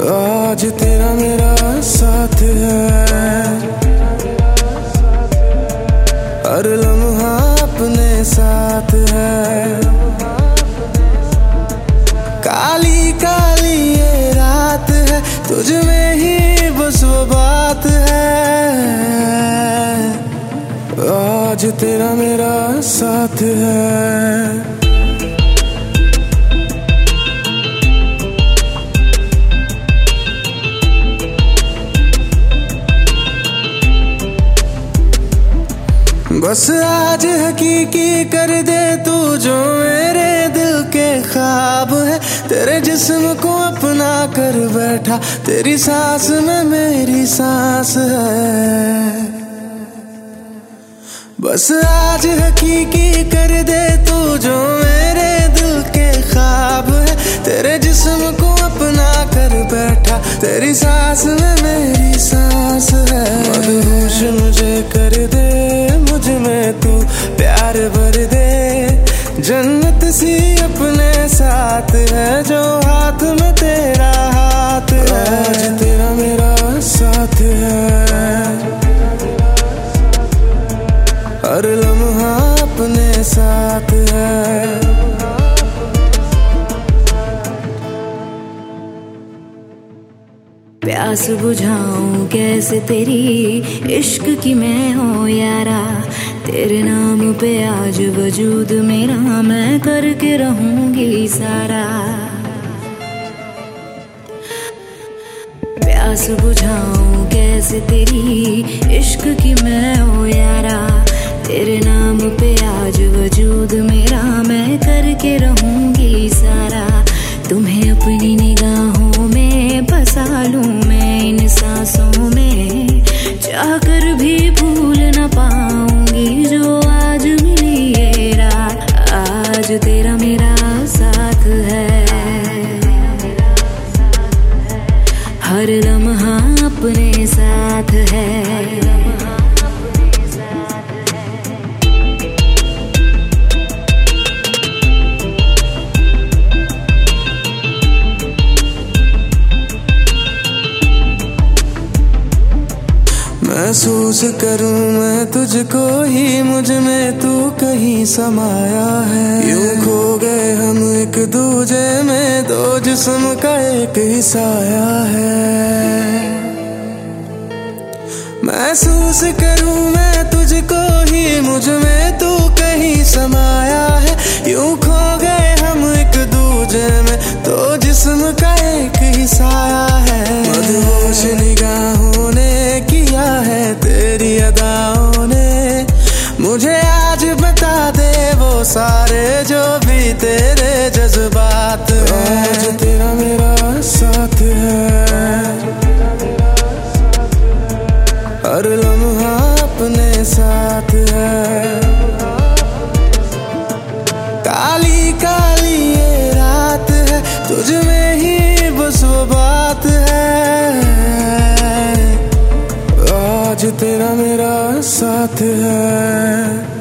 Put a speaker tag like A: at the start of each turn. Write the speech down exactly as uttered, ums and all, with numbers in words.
A: आज तेरा मेरा साथ है, हर लम्हा अपने साथ है। काली काली ये रात है, तुझ में ही बस वो बात है। आज तेरा मेरा साथ है। बस आज हकीकी कर दे तू जो मेरे दिल के ख्वाब है। तेरे जिस्म को अपना कर बैठा, तेरी सांस में मेरी सांस है। बस आज हकीकी कर दे तू जो मेरे दिल के ख्वाब है। तेरे जिस्म को अपना कर बैठा, तेरी सांस में मेरी सांस है। मदहोश मुझे कर दे, मुझ में तू प्यार भर दे। जन्नत सी अपने साथ है, जो हाथ में तेरा हाथ है। आज तेरा मेरा साथ है, हर लम्हा अपने साथ है।
B: प्यास बुझाऊं कैसे तेरी इश्क की मैं हो यारा। तेरे नाम पे आज वजूद मेरा मैं करके रहूंगी सारा। प्यास बुझाऊं कैसे तेरी इश्क की मैं हो यारा। तेरे नाम पे आज वजूद मेरा मैं करके रहूंगी सारा। तुम्हें अपनी निगाहों में बसा लूं मैं इन सांसों में, चाह कर भी भूल न पाऊंगी जो आज मिली ये रात। आज तेरा मेरा साथ है, हर लम्हा अपने साथ है।
A: महसूस करूं मैं तुझको ही, मुझ में तू कहीं समाया है। यूं खो गए हम एक दूजे में, दो जिस्म का एक ही साया है। महसूस करूं मैं तुझको ही, मुझ में तू कहीं समाया है। यूं खो गए हम एक दूजे में, दो जिस्म का एक ही साया है। मदहोश निगाहों ने किया है तेरी अदाओं ने, मुझे आज बता दे वो सारे जो भी तेरे जज्बात हैं। आज तेरा मेरा साथ है, हर लम्हा अपने साथ है। काली काली ये रात है, तुझ में ही बस वो बात है। आज तेरा मेरा साथ है।